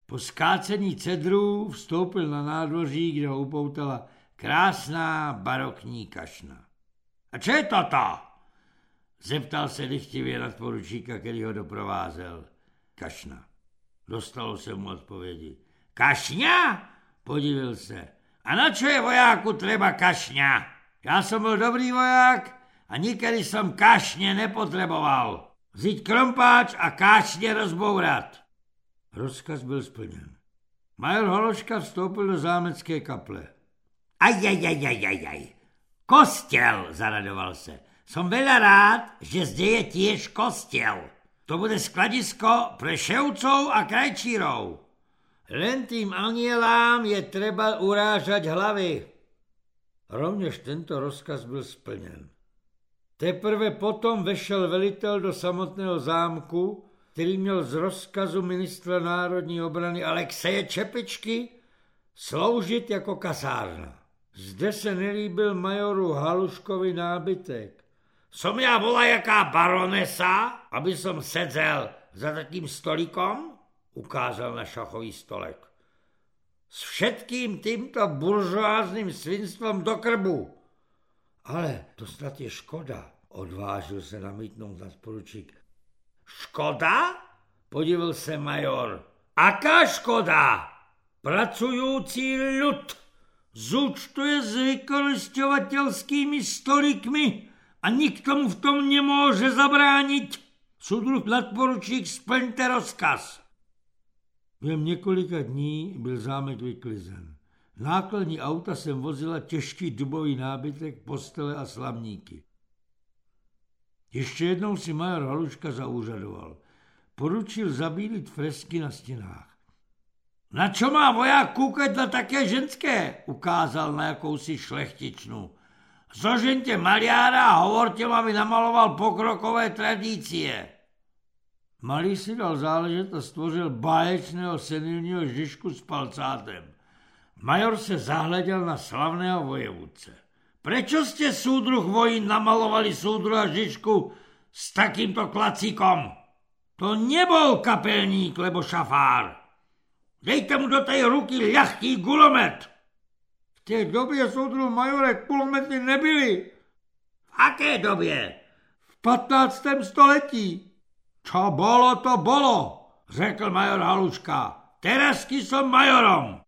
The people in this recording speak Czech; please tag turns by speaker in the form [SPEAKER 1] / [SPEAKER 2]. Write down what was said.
[SPEAKER 1] Po skácení cedrů vstoupil na nádvoří, kde ho upoutala krásná barokní kašna. A co je toto? Zeptal se dychtivě nadporučíka, který ho doprovázel. Kašna. Dostalo se mu odpovědi. Kašňa? Podivil se. A na čo je vojáku treba kašňa? Já jsem byl dobrý voják a nikdy jsem kašně nepotřeboval. Vzít krompáč a kašně rozbourat. Rozkaz byl splněn. Major Hološka vstoupil do zámecké kaple. Ajajajajajaj. Kostel, zaradoval se. Som veľa rád, že zde je tiež kostel. To bude skladisko pre ševcov a krajčírov. Len tým anielám je treba urážať hlavy. Rovněž tento rozkaz byl splněn. Teprve potom vešel velitel do samotného zámku, který měl z rozkazu ministra národní obrany Alexeje Čepičky sloužit jako kasárna. Zde se nelíbil majoru Haluškovi nábytek. Som ja volajaká baronesa, aby som sedzel za takým stolíkom? Ukázal na šachový stolek. S všetkým týmto buržoáznym svinstvom do krbu. Ale to snad je škoda, odvážil se namítnout nadporučík. Škoda? Podivil se major. Aká škoda? Pracující ľud zúčtuje s vykorisťovateľskými stolíkmi a nikto mu v tom nemôže zabrániť. Súdruh nadporučík, splňte rozkaz. Během několika dní byl zámek vyklizen. Nákladní auta sem vozila těžký dubový nábytek, postele a slamníky. Ještě jednou si major Haluška zaúřadoval. Poručil zabílit fresky na stěnách. Na čo má voják kúkať na také ženské? Ukázal na jakousi šlechtičnu. Zožeňte maliára a hovorte mu, aby namaloval pokrokové tradície. Malý si dal záležet a stvořil báječného senilního Žižku s palcátem. Major se zahleděl na slavného vojevůdce. Prečo ste, súdruh vojín, namalovali súdruha Žižku s takýmto klacíkom? To nebol kapelník, lebo šafár. Dejte mu do tej ruky ľahký gulomet. V té době, soudruh majore, kulomety nebyly. V aké době? V 15. století. Čo bolo, to bolo, řekl major Haluška. Terazky som majorom.